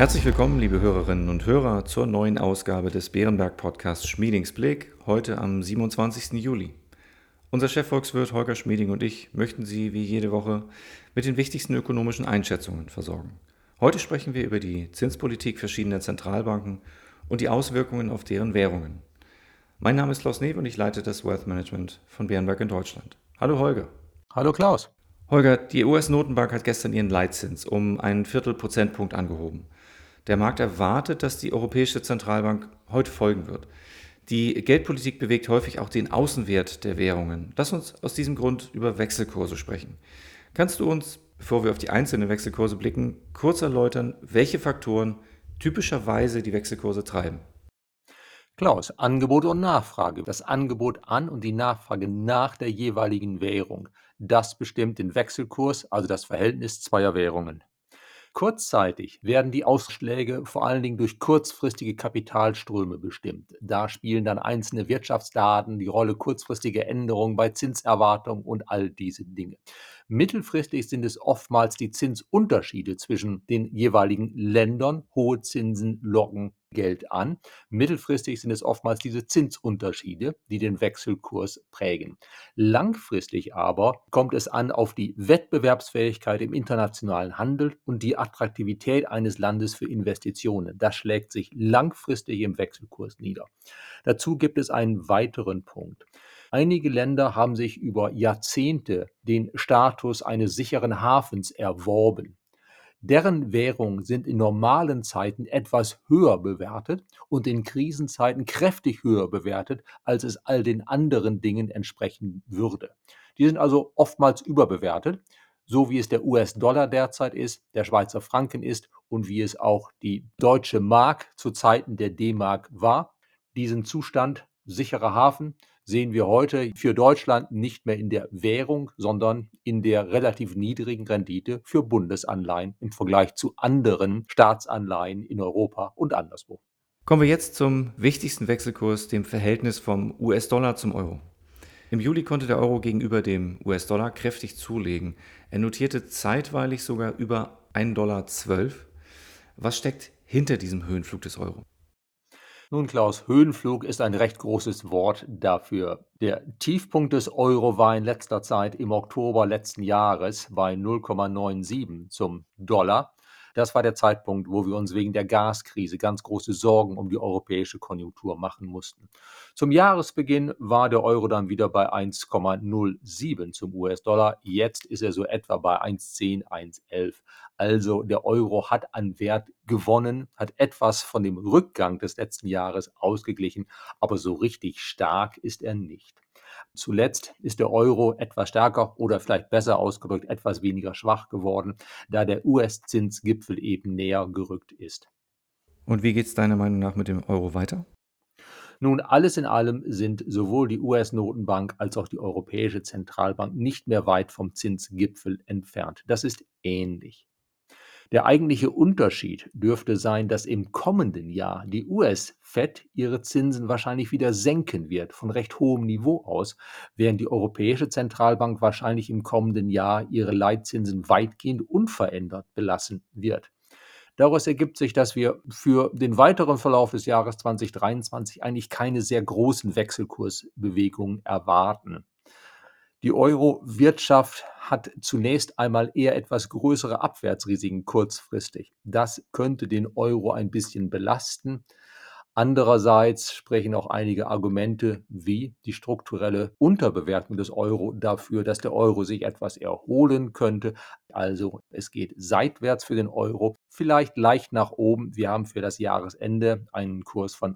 Herzlich willkommen, liebe Hörerinnen und Hörer, zur neuen Ausgabe des Bärenberg-Podcasts Schmiedings Blick, heute am 27. Juli. Unser Chefvolkswirt Holger Schmieding und ich möchten Sie wie jede Woche mit den wichtigsten ökonomischen Einschätzungen versorgen. Heute sprechen wir über die Zinspolitik verschiedener Zentralbanken und die Auswirkungen auf deren Währungen. Mein Name ist Klaus Newe und ich leite das Wealth Management von Bärenberg in Deutschland. Hallo Holger. Hallo Klaus. Holger, die US-Notenbank hat gestern ihren Leitzins um einen Viertelprozentpunkt angehoben. Der Markt erwartet, dass die Europäische Zentralbank heute folgen wird. Die Geldpolitik bewegt häufig auch den Außenwert der Währungen. Lass uns aus diesem Grund über Wechselkurse sprechen. Kannst du uns, bevor wir auf die einzelnen Wechselkurse blicken, kurz erläutern, welche Faktoren typischerweise die Wechselkurse treiben? Klaus, Angebot und Nachfrage. Das Angebot an und die Nachfrage nach der jeweiligen Währung. Das bestimmt den Wechselkurs, also das Verhältnis zweier Währungen. Kurzzeitig werden die Ausschläge vor allen Dingen durch kurzfristige Kapitalströme bestimmt. Da spielen dann einzelne Wirtschaftsdaten die Rolle, kurzfristige Änderungen bei Zinserwartungen und all diese Dinge. Mittelfristig sind es oftmals die Zinsunterschiede zwischen den jeweiligen Ländern. Hohe Zinsen locken Geld an. Mittelfristig sind es oftmals diese Zinsunterschiede, die den Wechselkurs prägen. Langfristig aber kommt es an auf die Wettbewerbsfähigkeit im internationalen Handel und die Attraktivität eines Landes für Investitionen. Das schlägt sich langfristig im Wechselkurs nieder. Dazu gibt es einen weiteren Punkt. Einige Länder haben sich über Jahrzehnte den Status eines sicheren Hafens erworben. Deren Währungen sind in normalen Zeiten etwas höher bewertet und in Krisenzeiten kräftig höher bewertet, als es all den anderen Dingen entsprechen würde. Die sind also oftmals überbewertet, so wie es der US-Dollar derzeit ist, der Schweizer Franken ist und wie es auch die deutsche Mark zu Zeiten der D-Mark war. Diesen Zustand sicherer Hafen sehen wir heute für Deutschland nicht mehr in der Währung, sondern in der relativ niedrigen Rendite für Bundesanleihen im Vergleich zu anderen Staatsanleihen in Europa und anderswo. Kommen wir jetzt zum wichtigsten Wechselkurs, dem Verhältnis vom US-Dollar zum Euro. Im Juli konnte der Euro gegenüber dem US-Dollar kräftig zulegen. Er notierte zeitweilig sogar über 1,12 $. Was steckt hinter diesem Höhenflug des Euro? Nun, Klaus, Höhenflug ist ein recht großes Wort dafür. Der Tiefpunkt des Euro war in letzter Zeit im Oktober letzten Jahres bei 0,97 zum Dollar. Das war der Zeitpunkt, wo wir uns wegen der Gaskrise ganz große Sorgen um die europäische Konjunktur machen mussten. Zum Jahresbeginn war der Euro dann wieder bei 1,07 zum US-Dollar. Jetzt ist er so etwa bei 1,10, 1,11. Also der Euro hat an Wert gewonnen, hat etwas von dem Rückgang des letzten Jahres ausgeglichen, aber so richtig stark ist er nicht. Zuletzt ist der Euro etwas stärker oder vielleicht besser ausgedrückt etwas weniger schwach geworden, da der US-Zinsgipfel eben näher gerückt ist. Und wie geht es deiner Meinung nach mit dem Euro weiter? Nun, alles in allem sind sowohl die US-Notenbank als auch die Europäische Zentralbank nicht mehr weit vom Zinsgipfel entfernt. Das ist ähnlich. Der eigentliche Unterschied dürfte sein, dass im kommenden Jahr die US-Fed ihre Zinsen wahrscheinlich wieder senken wird, von recht hohem Niveau aus, während die Europäische Zentralbank wahrscheinlich im kommenden Jahr ihre Leitzinsen weitgehend unverändert belassen wird. Daraus ergibt sich, dass wir für den weiteren Verlauf des Jahres 2023 eigentlich keine sehr großen Wechselkursbewegungen erwarten. Die Euro-Wirtschaft hat zunächst einmal eher etwas größere Abwärtsrisiken kurzfristig. Das könnte den Euro ein bisschen belasten. Andererseits sprechen auch einige Argumente wie die strukturelle Unterbewertung des Euro dafür, dass der Euro sich etwas erholen könnte. Also es geht seitwärts für den Euro, vielleicht leicht nach oben. Wir haben für das Jahresende einen Kurs von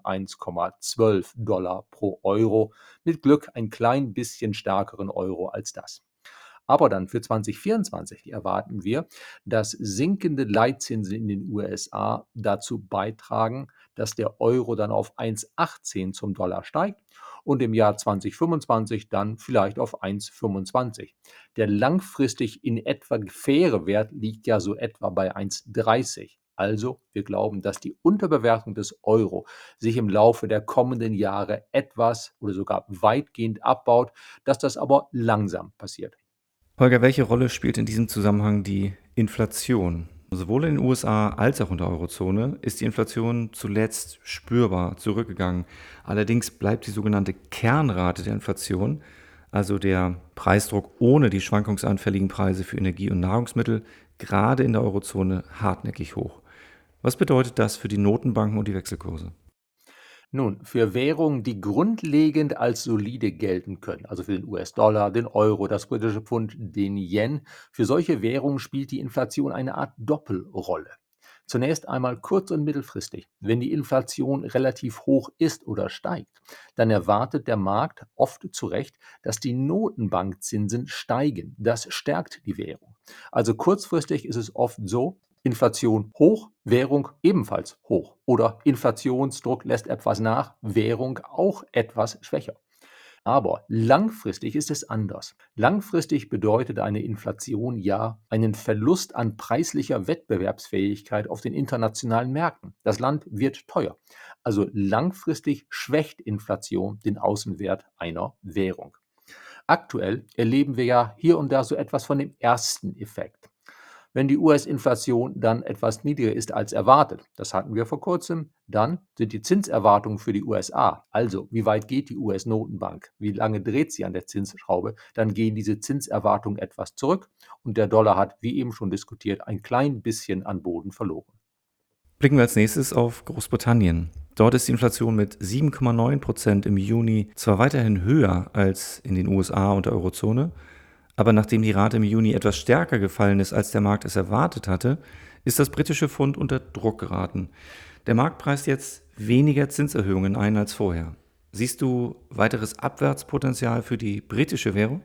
1,12 Dollar pro Euro. Mit Glück ein klein bisschen stärkeren Euro als das. Aber dann für 2024 erwarten wir, dass sinkende Leitzinsen in den USA dazu beitragen, dass der Euro dann auf 1,18 zum Dollar steigt und im Jahr 2025 dann vielleicht auf 1,25. Der langfristig in etwa faire Wert liegt ja so etwa bei 1,30. Also, wir glauben, dass die Unterbewertung des Euro sich im Laufe der kommenden Jahre etwas oder sogar weitgehend abbaut, dass das aber langsam passiert. Holger, welche Rolle spielt in diesem Zusammenhang die Inflation? Sowohl in den USA als auch in der Eurozone ist die Inflation zuletzt spürbar zurückgegangen. Allerdings bleibt die sogenannte Kernrate der Inflation, also der Preisdruck ohne die schwankungsanfälligen Preise für Energie und Nahrungsmittel, gerade in der Eurozone hartnäckig hoch. Was bedeutet das für die Notenbanken und die Wechselkurse? Nun, für Währungen, die grundlegend als solide gelten können, also für den US-Dollar, den Euro, das britische Pfund, den Yen, für solche Währungen spielt die Inflation eine Art Doppelrolle. Zunächst einmal kurz- und mittelfristig. Wenn die Inflation relativ hoch ist oder steigt, dann erwartet der Markt oft zu Recht, dass die Notenbankzinsen steigen. Das stärkt die Währung. Also kurzfristig ist es oft so, Inflation hoch, Währung ebenfalls hoch. Oder Inflationsdruck lässt etwas nach, Währung auch etwas schwächer. Aber langfristig ist es anders. Langfristig bedeutet eine Inflation ja einen Verlust an preislicher Wettbewerbsfähigkeit auf den internationalen Märkten. Das Land wird teuer. Also langfristig schwächt Inflation den Außenwert einer Währung. Aktuell erleben wir ja hier und da so etwas von dem ersten Effekt. Wenn die US-Inflation dann etwas niedriger ist als erwartet, das hatten wir vor kurzem, dann sind die Zinserwartungen für die USA, also wie weit geht die US-Notenbank, wie lange dreht sie an der Zinsschraube, dann gehen diese Zinserwartungen etwas zurück und der Dollar hat, wie eben schon diskutiert, ein klein bisschen an Boden verloren. Blicken wir als nächstes auf Großbritannien. Dort ist die Inflation mit 7,9% im Juni zwar weiterhin höher als in den USA und der Eurozone, aber nachdem die Rate im Juni etwas stärker gefallen ist, als der Markt es erwartet hatte, ist das britische Pfund unter Druck geraten. Der Markt preist jetzt weniger Zinserhöhungen ein als vorher. Siehst du weiteres Abwärtspotenzial für die britische Währung?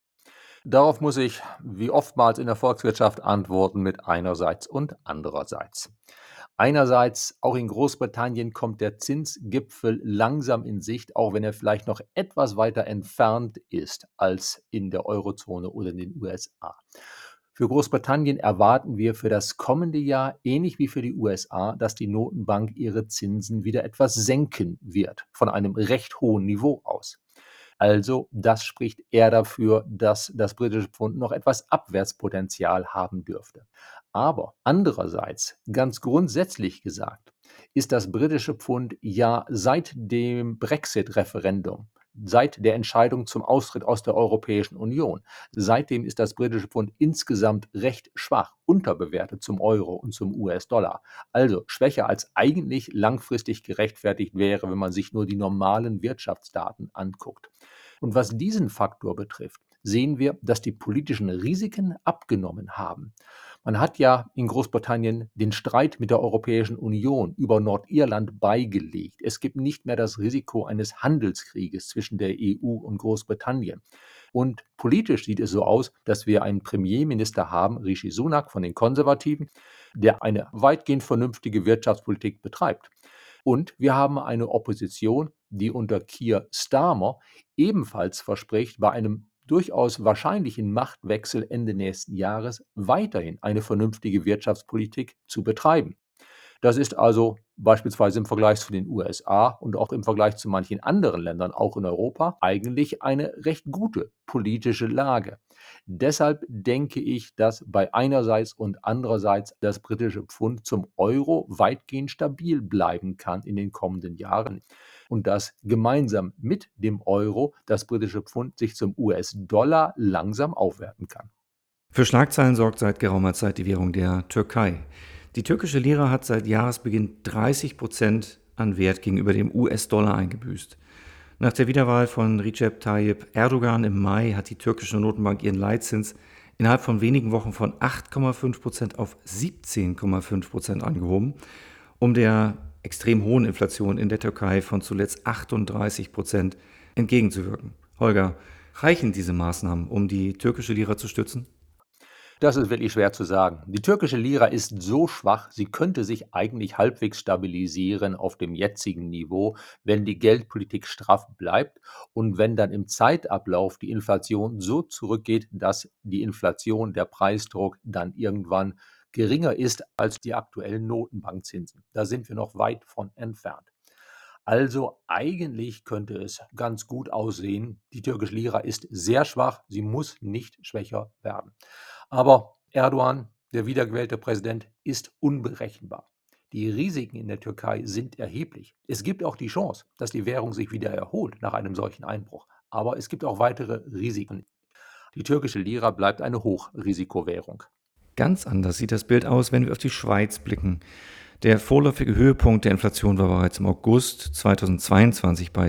Darauf muss ich, wie oftmals in der Volkswirtschaft, antworten mit einerseits und andererseits. Einerseits, auch in Großbritannien kommt der Zinsgipfel langsam in Sicht, auch wenn er vielleicht noch etwas weiter entfernt ist als in der Eurozone oder in den USA. Für Großbritannien erwarten wir für das kommende Jahr, ähnlich wie für die USA, dass die Notenbank ihre Zinsen wieder etwas senken wird, von einem recht hohen Niveau aus. Also, das spricht eher dafür, dass das britische Pfund noch etwas Abwärtspotenzial haben dürfte. Aber andererseits, ganz grundsätzlich gesagt, ist das britische Pfund ja seit dem Brexit-Referendum, seit der Entscheidung zum Austritt aus der Europäischen Union, seitdem ist das britische Pfund insgesamt recht schwach, unterbewertet zum Euro und zum US-Dollar. Also schwächer als eigentlich langfristig gerechtfertigt wäre, wenn man sich nur die normalen Wirtschaftsdaten anguckt. Und was diesen Faktor betrifft, sehen wir, dass die politischen Risiken abgenommen haben. Man hat ja in Großbritannien den Streit mit der Europäischen Union über Nordirland beigelegt. Es gibt nicht mehr das Risiko eines Handelskrieges zwischen der EU und Großbritannien. Und politisch sieht es so aus, dass wir einen Premierminister haben, Rishi Sunak von den Konservativen, der eine weitgehend vernünftige Wirtschaftspolitik betreibt. Und wir haben eine Opposition, die unter Keir Starmer ebenfalls verspricht, bei einem durchaus wahrscheinlichen Machtwechsel Ende nächsten Jahres weiterhin eine vernünftige Wirtschaftspolitik zu betreiben. Das ist also beispielsweise im Vergleich zu den USA und auch im Vergleich zu manchen anderen Ländern, auch in Europa, eigentlich eine recht gute politische Lage. Deshalb denke ich, dass bei einerseits und andererseits das britische Pfund zum Euro weitgehend stabil bleiben kann in den kommenden Jahren und dass gemeinsam mit dem Euro das britische Pfund sich zum US-Dollar langsam aufwerten kann. Für Schlagzeilen sorgt seit geraumer Zeit die Währung der Türkei. Die türkische Lira hat seit Jahresbeginn 30% an Wert gegenüber dem US-Dollar eingebüßt. Nach der Wiederwahl von Recep Tayyip Erdogan im Mai hat die türkische Notenbank ihren Leitzins innerhalb von wenigen Wochen von 8,5% auf 17,5% angehoben, um der extrem hohen Inflation in der Türkei von zuletzt 38% entgegenzuwirken. Holger, reichen diese Maßnahmen, um die türkische Lira zu stützen? Das ist wirklich schwer zu sagen. Die türkische Lira ist so schwach, sie könnte sich eigentlich halbwegs stabilisieren auf dem jetzigen Niveau, wenn die Geldpolitik straff bleibt und wenn dann im Zeitablauf die Inflation so zurückgeht, dass die Inflation, der Preisdruck dann irgendwann geringer ist als die aktuellen Notenbankzinsen. Da sind wir noch weit von entfernt. Also eigentlich könnte es ganz gut aussehen. Die türkische Lira ist sehr schwach, sie muss nicht schwächer werden. Aber Erdogan, Der wiedergewählte Präsident ist unberechenbar. Die Risiken in der Türkei sind erheblich. Es gibt auch die Chance, dass die Währung sich wieder erholt nach einem solchen Einbruch. Aber es gibt auch weitere Risiken. Die türkische Lira bleibt eine Hochrisikowährung. Ganz anders sieht das Bild aus, wenn wir auf die Schweiz blicken. Der vorläufige Höhepunkt der Inflation war bereits im August 2022 bei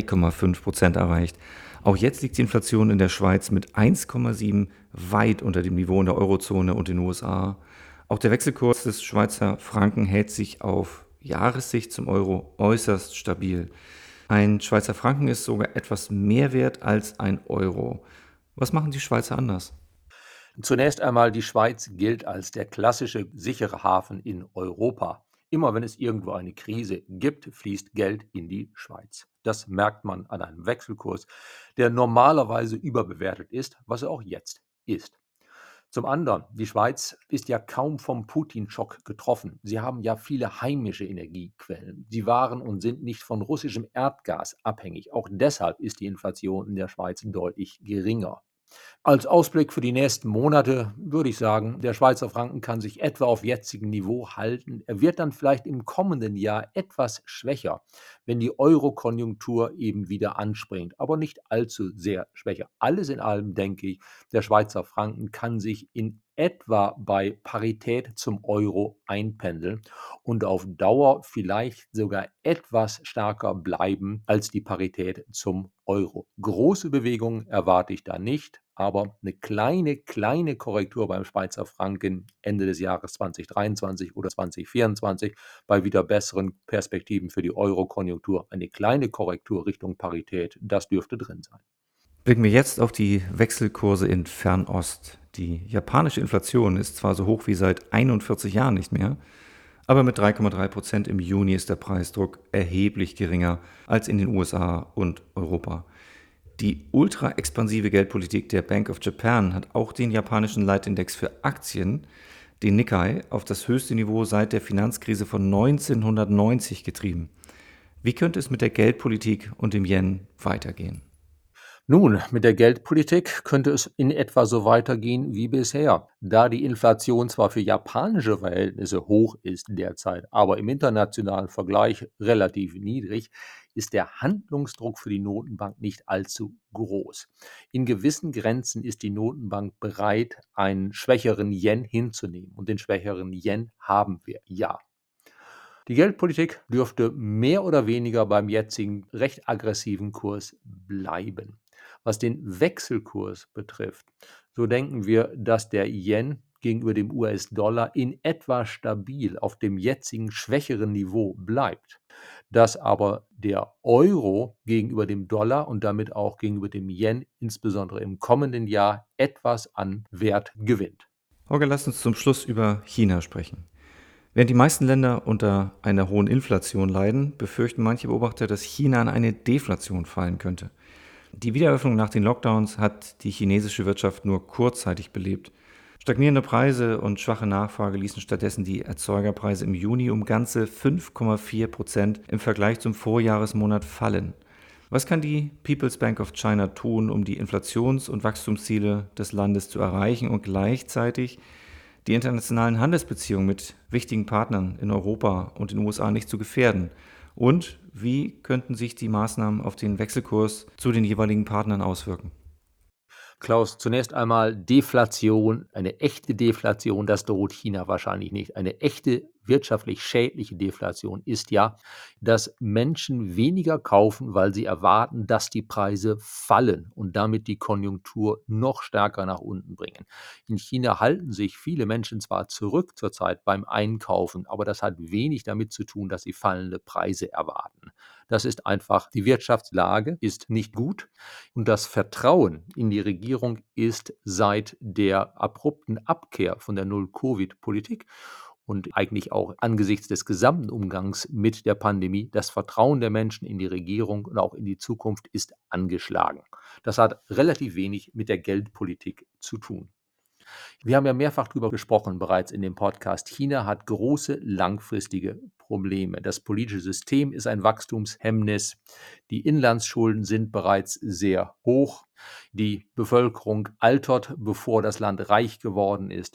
3,5% erreicht. Auch jetzt liegt die Inflation in der Schweiz mit 1,7 weit unter dem Niveau in der Eurozone und den USA. Auch der Wechselkurs des Schweizer Franken hält sich auf Jahressicht zum Euro äußerst stabil. Ein Schweizer Franken ist sogar etwas mehr wert als ein Euro. Was machen die Schweizer anders? Zunächst einmal, die Schweiz gilt als der klassische sichere Hafen in Europa. Immer wenn es irgendwo eine Krise gibt, fließt Geld in die Schweiz. Das merkt man an einem Wechselkurs, der normalerweise überbewertet ist, was er auch jetzt ist. Zum anderen, die Schweiz ist ja kaum vom Putin-Schock getroffen. Sie haben ja viele heimische Energiequellen. Sie waren und sind nicht von russischem Erdgas abhängig. Auch deshalb ist die Inflation in der Schweiz deutlich geringer. Als Ausblick für die nächsten Monate würde ich sagen, der Schweizer Franken kann sich etwa auf jetzigem Niveau halten. Er wird dann vielleicht im kommenden Jahr etwas schwächer, wenn die Euro-Konjunktur eben wieder anspringt, aber nicht allzu sehr schwächer. Alles in allem denke ich, der Schweizer Franken kann sich in etwa bei Parität zum Euro einpendeln und auf Dauer vielleicht sogar etwas stärker bleiben als die Parität zum Euro. Große Bewegungen erwarte ich da nicht, aber eine kleine Korrektur beim Schweizer Franken Ende des Jahres 2023 oder 2024 bei wieder besseren Perspektiven für die Euro-Konjunktur. Eine kleine Korrektur Richtung Parität, das dürfte drin sein. Blicken wir jetzt auf die Wechselkurse in Fernost. Die japanische Inflation ist zwar so hoch wie seit 41 Jahren nicht mehr, aber mit 3,3% im Juni ist der Preisdruck erheblich geringer als in den USA und Europa. Die ultra-expansive Geldpolitik der Bank of Japan hat auch den japanischen Leitindex für Aktien, den Nikkei, auf das höchste Niveau seit der Finanzkrise von 1990 getrieben. Wie könnte es mit der Geldpolitik und dem Yen weitergehen? Nun, mit der Geldpolitik könnte es in etwa so weitergehen wie bisher. Da die Inflation zwar für japanische Verhältnisse hoch ist derzeit, aber im internationalen Vergleich relativ niedrig, ist der Handlungsdruck für die Notenbank nicht allzu groß. In gewissen Grenzen ist die Notenbank bereit, einen schwächeren Yen hinzunehmen. Und den schwächeren Yen haben wir, ja. Die Geldpolitik dürfte mehr oder weniger beim jetzigen recht aggressiven Kurs bleiben. Was den Wechselkurs betrifft, so denken wir, dass der Yen gegenüber dem US-Dollar in etwa stabil auf dem jetzigen schwächeren Niveau bleibt, dass aber der Euro gegenüber dem Dollar und damit auch gegenüber dem Yen insbesondere im kommenden Jahr etwas an Wert gewinnt. Holger, lass uns zum Schluss über China sprechen. Während die meisten Länder unter einer hohen Inflation leiden, befürchten manche Beobachter, dass China in eine Deflation fallen könnte. Die Wiedereröffnung nach den Lockdowns hat die chinesische Wirtschaft nur kurzzeitig belebt. Stagnierende Preise und schwache Nachfrage ließen stattdessen die Erzeugerpreise im Juni um ganze 5,4% im Vergleich zum Vorjahresmonat fallen. Was kann die People's Bank of China tun, um die Inflations- und Wachstumsziele des Landes zu erreichen und gleichzeitig die internationalen Handelsbeziehungen mit wichtigen Partnern in Europa und den USA nicht zu gefährden? Und wie könnten sich die Maßnahmen auf den Wechselkurs zu den jeweiligen Partnern auswirken? Klaus, zunächst einmal Deflation, eine echte Deflation, das droht China wahrscheinlich nicht. Eine echte wirtschaftlich schädliche Deflation ist ja, dass Menschen weniger kaufen, weil sie erwarten, dass die Preise fallen und damit die Konjunktur noch stärker nach unten bringen. In China halten sich viele Menschen zwar zurück zurzeit beim Einkaufen, aber das hat wenig damit zu tun, dass sie fallende Preise erwarten. Das ist einfach, die Wirtschaftslage ist nicht gut. Und das Vertrauen in die Regierung ist seit der abrupten Abkehr von der Null-Covid-Politik und eigentlich auch angesichts des gesamten Umgangs mit der Pandemie, das Vertrauen der Menschen in die Regierung und auch in die Zukunft ist angeschlagen. Das hat relativ wenig mit der Geldpolitik zu tun. Wir haben ja mehrfach darüber gesprochen bereits in dem Podcast. China hat große langfristige Probleme. Das politische System ist ein Wachstumshemmnis. Die Inlandsschulden sind bereits sehr hoch. Die Bevölkerung altert, bevor das Land reich geworden ist.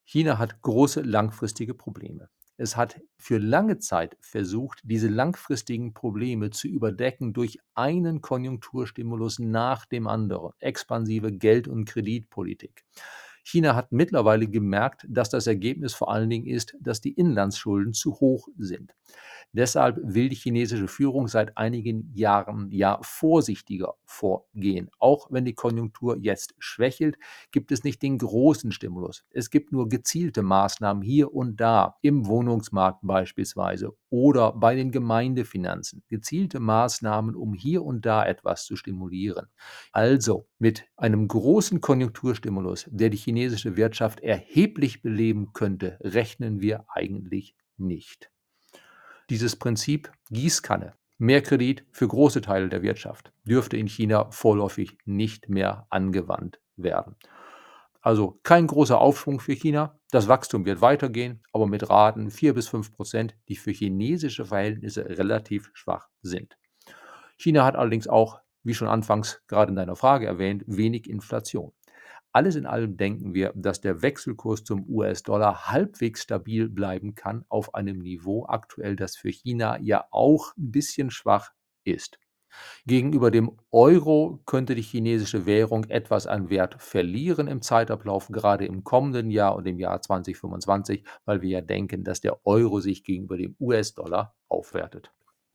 China hat große langfristige Probleme. Es hat für lange Zeit versucht, diese langfristigen Probleme zu überdecken durch einen Konjunkturstimulus nach dem anderen, expansive Geld- und Kreditpolitik. China hat mittlerweile gemerkt, dass das Ergebnis vor allen Dingen ist, dass die Inlandsschulden zu hoch sind. Deshalb will die chinesische Führung seit einigen Jahren ja vorsichtiger vorgehen. Auch wenn die Konjunktur jetzt schwächelt, gibt es nicht den großen Stimulus. Es gibt nur gezielte Maßnahmen hier und da, im Wohnungsmarkt beispielsweise oder bei den Gemeindefinanzen. Gezielte Maßnahmen, um hier und da etwas zu stimulieren. Also mit einem großen Konjunkturstimulus, der die chinesische Wirtschaft erheblich beleben könnte, rechnen wir eigentlich nicht. Dieses Prinzip Gießkanne, mehr Kredit für große Teile der Wirtschaft, dürfte in China vorläufig nicht mehr angewandt werden. Also kein großer Aufschwung für China. Das Wachstum wird weitergehen, aber mit Raten 4 bis 5%, die für chinesische Verhältnisse relativ schwach sind. China hat allerdings auch, wie schon anfangs gerade in deiner Frage erwähnt, wenig Inflation. Alles in allem denken wir, dass der Wechselkurs zum US-Dollar halbwegs stabil bleiben kann auf einem Niveau aktuell, das für China ja auch ein bisschen schwach ist. Gegenüber dem Euro könnte die chinesische Währung etwas an Wert verlieren im Zeitablauf, gerade im kommenden Jahr und im Jahr 2025, weil wir ja denken, dass der Euro sich gegenüber dem US-Dollar aufwertet.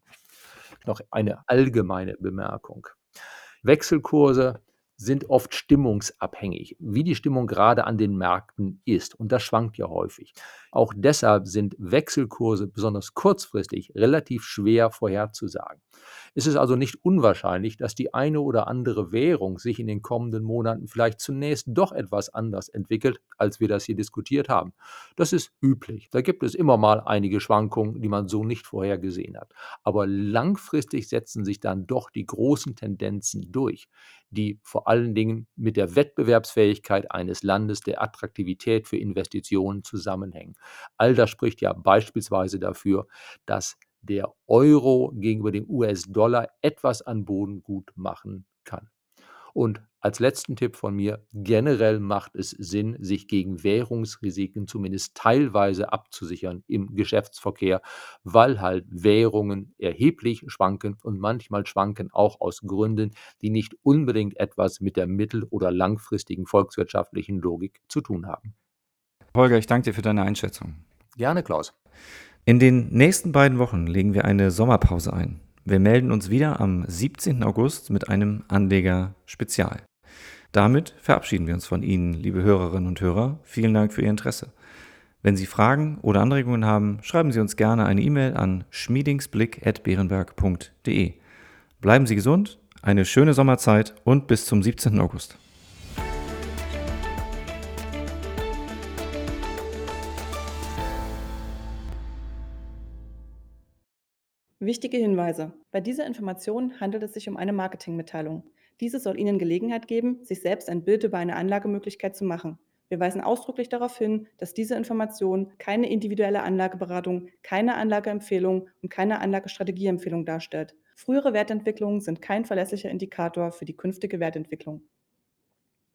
Noch eine allgemeine Bemerkung. Wechselkurse sind oft stimmungsabhängig, wie die Stimmung gerade an den Märkten ist. Und das schwankt ja häufig. Auch deshalb sind Wechselkurse besonders kurzfristig relativ schwer vorherzusagen. Es ist also nicht unwahrscheinlich, dass die eine oder andere Währung sich in den kommenden Monaten vielleicht zunächst doch etwas anders entwickelt, als wir das hier diskutiert haben. Das ist üblich. Da gibt es immer mal einige Schwankungen, die man so nicht vorhergesehen hat. Aber langfristig setzen sich dann doch die großen Tendenzen durch, die vor allen Dingen mit der Wettbewerbsfähigkeit eines Landes, der Attraktivität für Investitionen zusammenhängen. All das spricht ja beispielsweise dafür, dass der Euro gegenüber dem US-Dollar etwas an Boden gut machen kann. Und als letzten Tipp von mir, generell macht es Sinn, sich gegen Währungsrisiken zumindest teilweise abzusichern im Geschäftsverkehr, weil halt Währungen erheblich schwanken und manchmal schwanken auch aus Gründen, die nicht unbedingt etwas mit der mittel- oder langfristigen volkswirtschaftlichen Logik zu tun haben. Holger, ich danke dir für deine Einschätzung. Gerne, Klaus. In den nächsten beiden Wochen legen wir eine Sommerpause ein. Wir melden uns wieder am 17. August mit einem Anleger-Spezial. Damit verabschieden wir uns von Ihnen, liebe Hörerinnen und Hörer. Vielen Dank für Ihr Interesse. Wenn Sie Fragen oder Anregungen haben, schreiben Sie uns gerne eine E-Mail an schmiedingsblick@berenberg.de. Bleiben Sie gesund, eine schöne Sommerzeit und bis zum 17. August. Wichtige Hinweise. Bei dieser Information handelt es sich um eine Marketingmitteilung. Diese soll Ihnen Gelegenheit geben, sich selbst ein Bild über eine Anlagemöglichkeit zu machen. Wir weisen ausdrücklich darauf hin, dass diese Information keine individuelle Anlageberatung, keine Anlageempfehlung und keine Anlagestrategieempfehlung darstellt. Frühere Wertentwicklungen sind kein verlässlicher Indikator für die künftige Wertentwicklung.